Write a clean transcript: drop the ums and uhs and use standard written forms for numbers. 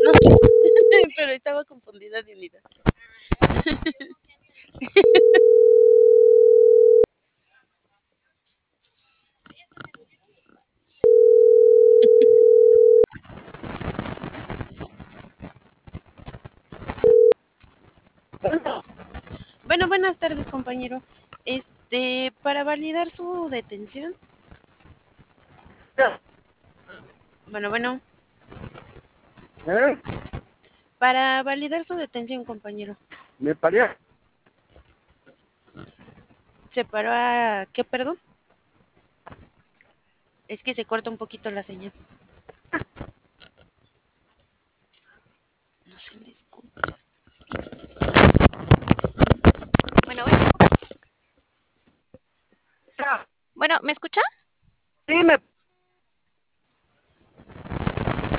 No sé, pero estaba confundida de unidad. Bueno, buenas tardes, compañero. Para validar su detención. Bueno, ¿Eh? para validar su detención, compañero. Me parece. ¿Se paró a qué, perdón? Es que se corta un poquito la señal. No se me escucha. Bueno, ¿me escucha? Sí, me